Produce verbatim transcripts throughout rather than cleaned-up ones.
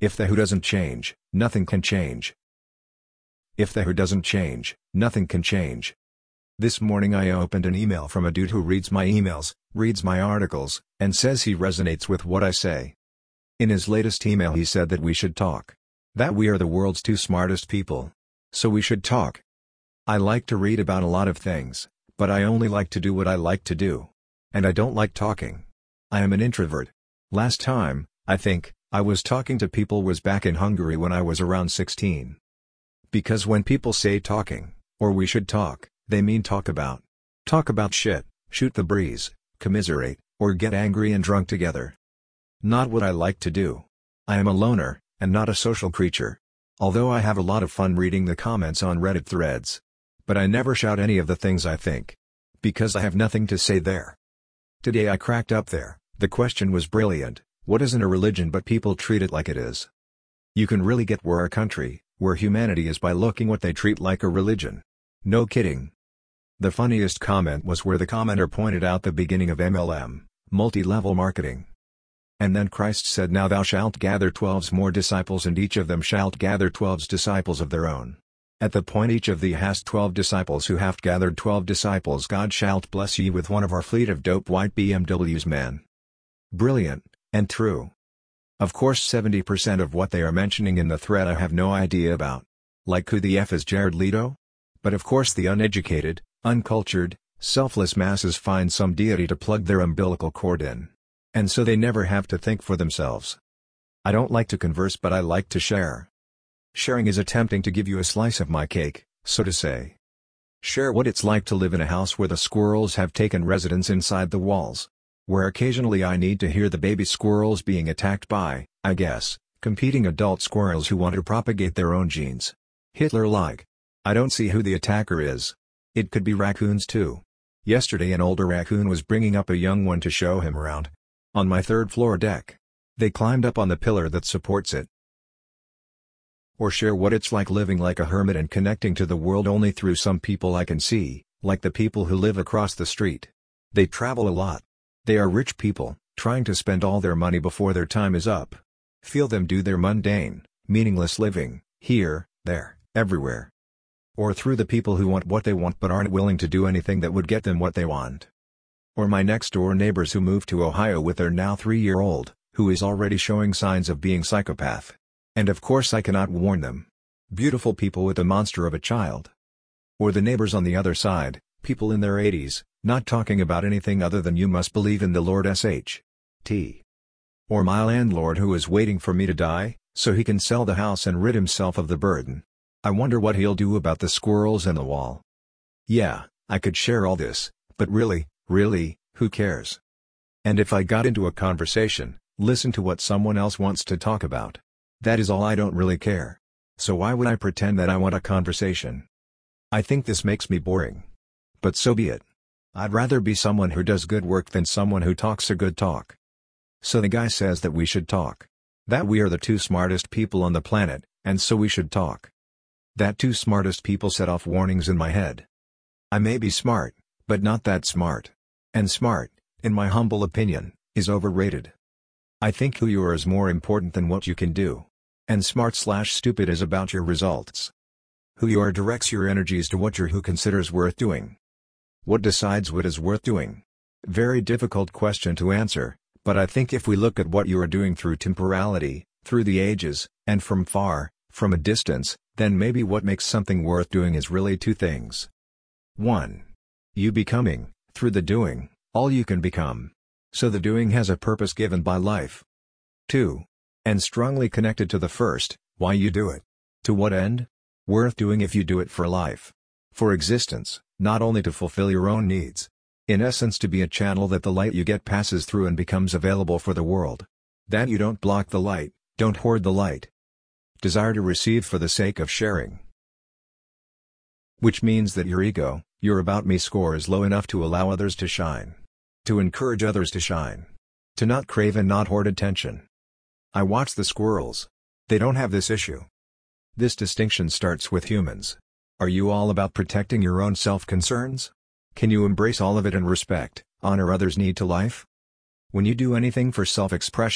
If the who doesn't change, nothing can change. If the who doesn't change, nothing can change. This morning I opened an email from a dude who reads my emails, reads my articles, and says he resonates with what I say. In his latest email he said that we should talk. That we are the world's two smartest people. So we should talk. I like to read about a lot of things, but I only like to do what I like to do. And I don't like talking. I am an introvert. Last time, I think, I was talking to people was back in Hungary when I was around sixteen. Because when people say talking, or we should talk, they mean talk about. Talk about shit, shoot the breeze, commiserate, or get angry and drunk together. Not what I like to do. I am a loner, and not a social creature. Although I have a lot of fun reading the comments on Reddit threads. But I never shout any of the things I think. Because I have nothing to say there. Today I cracked up there. The question was brilliant: what isn't a religion but people treat it like it is? You can really get where our country, where humanity is by looking what they treat like a religion. No kidding. The funniest comment was where the commenter pointed out the beginning of M L M, multi-level marketing. And then Christ said, "Now thou shalt gather twelve more disciples, and each of them shalt gather twelve disciples of their own. At the point each of thee hast twelve disciples who have gathered twelve disciples, God shalt bless ye with one of our fleet of dope white B M Ws, man." Brilliant, and true. Of course seventy percent of what they are mentioning in the thread I have no idea about. Like who the F is Jared Leto? But of course the uneducated, uncultured, selfless masses find some deity to plug their umbilical cord in. And so they never have to think for themselves. I don't like to converse, but I like to share. Sharing is attempting to give you a slice of my cake, so to say. Share what it's like to live in a house where the squirrels have taken residence inside the walls. Where occasionally I need to hear the baby squirrels being attacked by, I guess, competing adult squirrels who want to propagate their own genes. Hitler-like. I don't see who the attacker is. It could be raccoons too. Yesterday an older raccoon was bringing up a young one to show him around. On my third floor deck. They climbed up on the pillar that supports it. Or share what it's like living like a hermit and connecting to the world only through some people I can see, like the people who live across the street. They travel a lot. They are rich people, trying to spend all their money before their time is up. Feel them do their mundane, meaningless living, here, there, everywhere. Or through the people who want what they want but aren't willing to do anything that would get them what they want. Or my next-door neighbors who moved to Ohio with their now three-year-old, who is already showing signs of being psychopath. And of course I cannot warn them. Beautiful people with a monster of a child. Or the neighbors on the other side, people in their eighties, not talking about anything other than "you must believe in the Lord S H T Or my landlord who is waiting for me to die, so he can sell the house and rid himself of the burden. I wonder what he'll do about the squirrels in the wall. Yeah, I could share all this, but really, really, who cares? And if I got into a conversation, listen to what someone else wants to talk about. That is all. I don't really care. So why would I pretend that I want a conversation? I think this makes me boring. But so be it. I'd rather be someone who does good work than someone who talks a good talk. So the guy says that we should talk. That we are the two smartest people on the planet, and so we should talk. That two smartest people set off warnings in my head. I may be smart, but not that smart. And smart, in my humble opinion, is overrated. I think who you are is more important than what you can do. And smart slash stupid is about your results. Who you are directs your energies to what your who considers worth doing. What decides what is worth doing? Very difficult question to answer, but I think if we look at what you are doing through temporality, through the ages, and from far, from a distance, then maybe what makes something worth doing is really two things. one. You becoming, through the doing, all you can become. So the doing has a purpose given by life. two. And strongly connected to the first, why you do it. To what end? Worth doing if you do it for life. For existence, not only to fulfill your own needs. In essence, to be a channel that the light you get passes through and becomes available for the world. That you don't block the light, don't hoard the light. Desire to receive for the sake of sharing. Which means that your ego, your about me score is low enough to allow others to shine. To encourage others to shine. To not crave and not hoard attention. I watch the squirrels. They don't have this issue. This distinction starts with humans. Are you all about protecting your own self-concerns? Can you embrace all of it and respect, honor others' need to life? When you do anything for self-expression,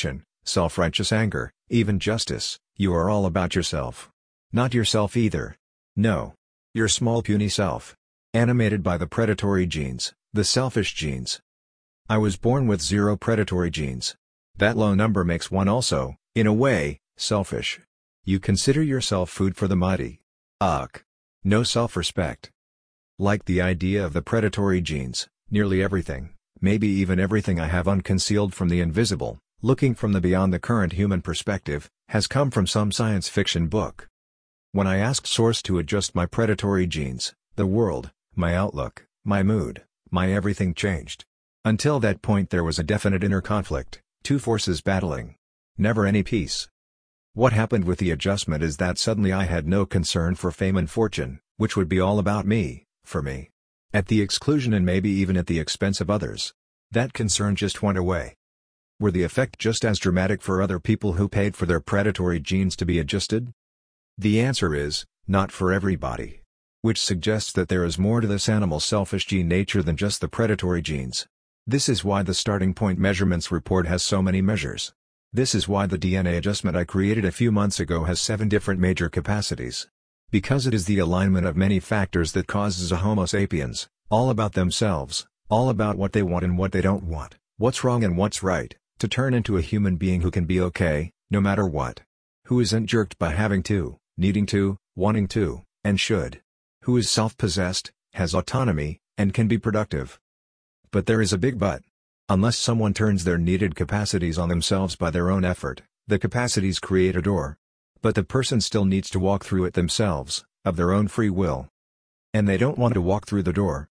self-righteous anger, even justice. You are all about yourself. Not yourself either. No. Your small puny self. Animated by the predatory genes, the selfish genes. I was born with zero predatory genes. That low number makes one also, in a way, selfish. You consider yourself food for the mighty. Ugh. No self-respect. Like the idea of the predatory genes, nearly everything, maybe even everything I have unconcealed from the invisible, looking from the beyond the current human perspective, has come from some science fiction book. When I asked Source to adjust my predatory genes, the world, my outlook, my mood, my everything changed. Until that point there was a definite inner conflict, two forces battling. Never any peace. What happened with the adjustment is that suddenly I had no concern for fame and fortune, which would be all about me, for me. At the exclusion and maybe even at the expense of others. That concern just went away. Were the effect just as dramatic for other people who paid for their predatory genes to be adjusted? The answer is, not for everybody. Which suggests that there is more to this animal selfish gene nature than just the predatory genes. This is why the starting point measurements report has so many measures. This is why the D N A adjustment I created a few months ago has seven different major capacities. Because it is the alignment of many factors that causes a Homo sapiens, all about themselves, all about what they want and what they don't want, what's wrong and what's right, to turn into a human being who can be okay, no matter what. Who isn't jerked by having to, needing to, wanting to, and should. Who is self-possessed, has autonomy, and can be productive. But there is a big but. Unless someone turns their needed capacities on themselves by their own effort, the capacities create a door. But the person still needs to walk through it themselves, of their own free will. And they don't want to walk through the door.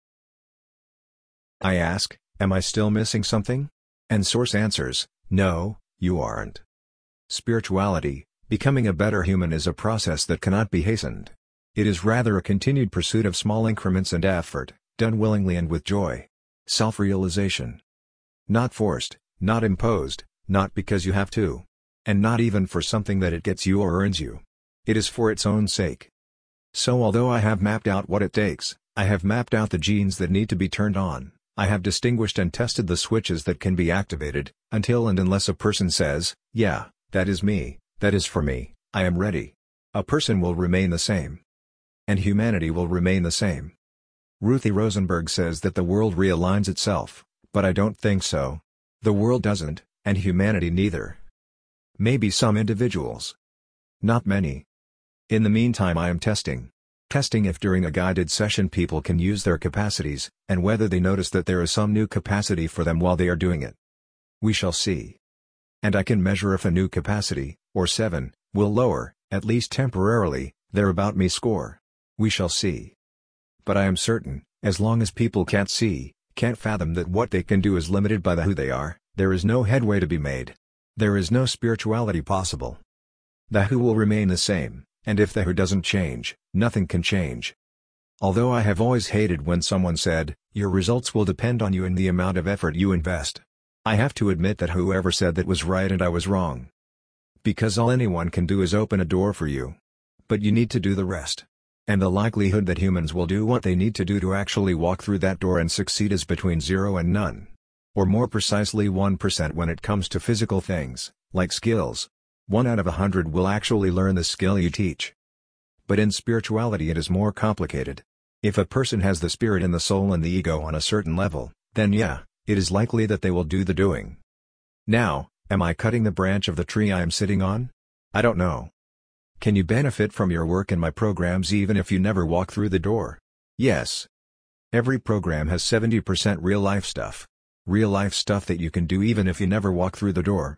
I ask, am I still missing something? And Source answers, no, you aren't. Spirituality, becoming a better human is a process that cannot be hastened. It is rather a continued pursuit of small increments and effort, done willingly and with joy. Self-realization. Not forced, not imposed, not because you have to. And not even for something that it gets you or earns you. It is for its own sake. So although I have mapped out what it takes, I have mapped out the genes that need to be turned on, I have distinguished and tested the switches that can be activated, until and unless a person says, yeah, that is me, that is for me, I am ready. A person will remain the same. And humanity will remain the same. Ruthie Rosenberg says that the world realigns itself, but I don't think so. The world doesn't, and humanity neither. Maybe some individuals. Not many. In the meantime I am testing. Testing if during a guided session people can use their capacities, and whether they notice that there is some new capacity for them while they are doing it. We shall see. And I can measure if a new capacity, or seven, will lower, at least temporarily, their about me score. We shall see. But I am certain, as long as people can't see, can't fathom that what they can do is limited by the who they are, there is no headway to be made. There is no spirituality possible. The who will remain the same, and if the who doesn't change, nothing can change. Although I have always hated when someone said, your results will depend on you and the amount of effort you invest. I have to admit that whoever said that was right and I was wrong. Because all anyone can do is open a door for you. But you need to do the rest. And the likelihood that humans will do what they need to do to actually walk through that door and succeed is between zero and none. Or more precisely one percent when it comes to physical things, like skills. One out of a hundred will actually learn the skill you teach. But in spirituality it is more complicated. If a person has the spirit and the soul and the ego on a certain level, then yeah, it is likely that they will do the doing. Now, am I cutting the branch of the tree I am sitting on? I don't know. Can you benefit from your work and my programs even if you never walk through the door? Yes. Every program has seventy percent real-life stuff. Real-life stuff that you can do even if you never walk through the door.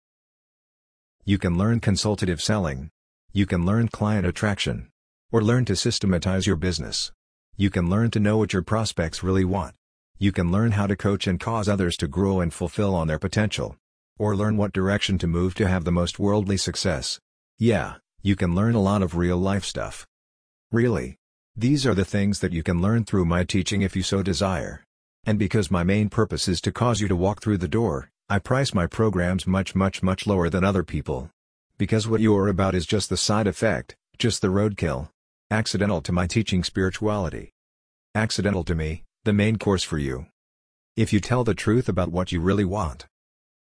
You can learn consultative selling. You can learn client attraction. Or learn to systematize your business. You can learn to know what your prospects really want. You can learn how to coach and cause others to grow and fulfill on their potential. Or learn what direction to move to have the most worldly success. Yeah, you can learn a lot of real-life stuff. Really. These are the things that you can learn through my teaching if you so desire. And because my main purpose is to cause you to walk through the door, I price my programs much much much lower than other people. Because what you are about is just the side effect, just the roadkill. Accidental to my teaching spirituality. Accidental to me, the main course for you. If you tell the truth about what you really want.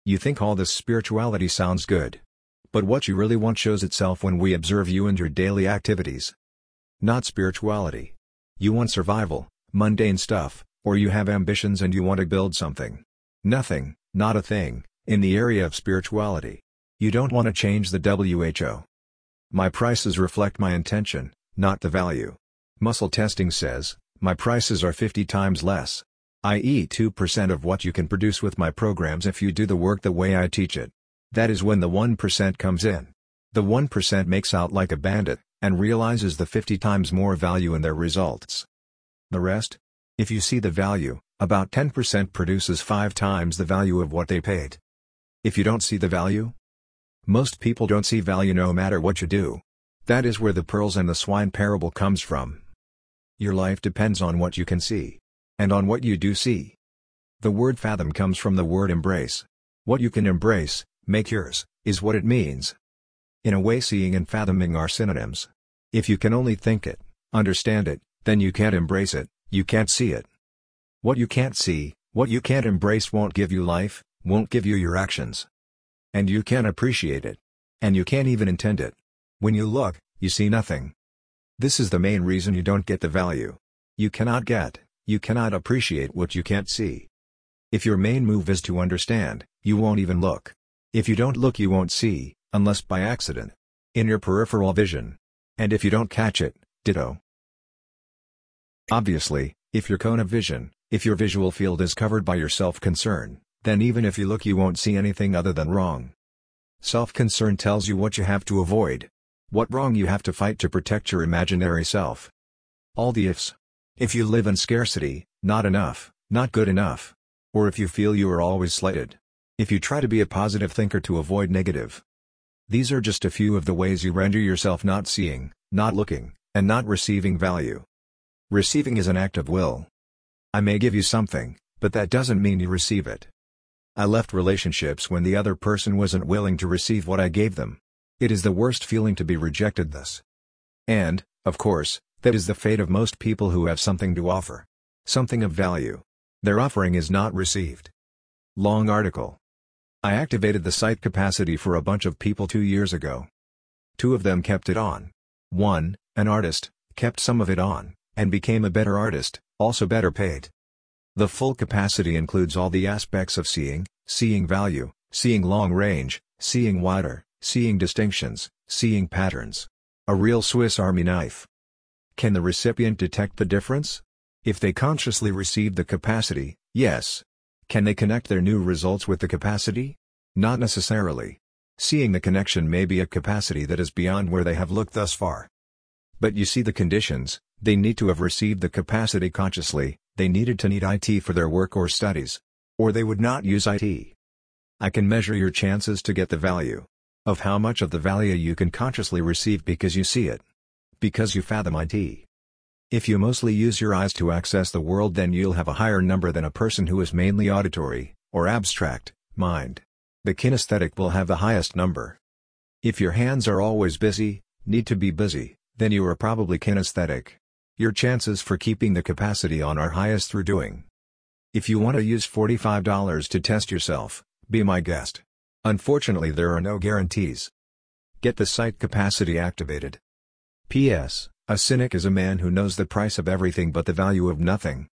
You think all this spirituality sounds good. But what you really want shows itself when we observe you and your daily activities. Not spirituality. You want survival, mundane stuff, or you have ambitions and you want to build something. Nothing, not a thing, in the area of spirituality. You don't want to change the W H O. My prices reflect my intention, not the value. Muscle testing says, my prices are fifty times less. that is two percent of what you can produce with my programs if you do the work the way I teach it. That is when the one percent comes in. The one percent makes out like a bandit, and realizes the fifty times more value in their results. The rest? If you see the value, about ten percent produces five times the value of what they paid. If you don't see the value? Most people don't see value no matter what you do. That is where the pearls and the swine parable comes from. Your life depends on what you can see. And on what you do see. The word fathom comes from the word embrace. What you can embrace, make yours, is what it means. In a way, seeing and fathoming are synonyms. If you can only think it, understand it, then you can't embrace it, you can't see it. What you can't see, what you can't embrace won't give you life, won't give you your actions. And you can't appreciate it. And you can't even intend it. When you look, you see nothing. This is the main reason you don't get the value. You cannot get, you cannot appreciate what you can't see. If your main move is to understand, you won't even look. If you don't look, you won't see, unless by accident. In your peripheral vision. And if you don't catch it, ditto. Obviously, if your cone of vision, if your visual field is covered by your self-concern, then even if you look you won't see anything other than wrong. Self-concern tells you what you have to avoid. What wrong you have to fight to protect your imaginary self. All the ifs. If you live in scarcity, not enough, not good enough. Or if you feel you are always slighted. If you try to be a positive thinker to avoid negative. These are just a few of the ways you render yourself not seeing, not looking, and not receiving value. Receiving is an act of will. I may give you something, but that doesn't mean you receive it. I left relationships when the other person wasn't willing to receive what I gave them. It is the worst feeling to be rejected thus. And, of course, that is the fate of most people who have something to offer. Something of value. Their offering is not received. Long article. I activated the site capacity for a bunch of people two years ago. Two of them kept it on. One, an artist, kept some of it on, and became a better artist, also better paid. The full capacity includes all the aspects of seeing, seeing value, seeing long range, seeing wider, seeing distinctions, seeing patterns. A real Swiss Army knife. Can the recipient detect the difference? If they consciously receive the capacity, yes. Can they connect their new results with the capacity? Not necessarily. Seeing the connection may be a capacity that is beyond where they have looked thus far. But you see the conditions, they need to have received the capacity consciously, they needed to need I T for their work or studies. Or they would not use I T. I can measure your chances to get the value. Of how much of the value you can consciously receive because you see it. Because you fathom I T. If you mostly use your eyes to access the world, then you'll have a higher number than a person who is mainly auditory, or abstract, mind. The kinesthetic will have the highest number. If your hands are always busy, need to be busy, then you are probably kinesthetic. Your chances for keeping the capacity on are highest through doing. If you want to use forty-five dollars to test yourself, be my guest. Unfortunately, there are no guarantees. Get the site capacity activated. P S. A cynic is a man who knows the price of everything but the value of nothing.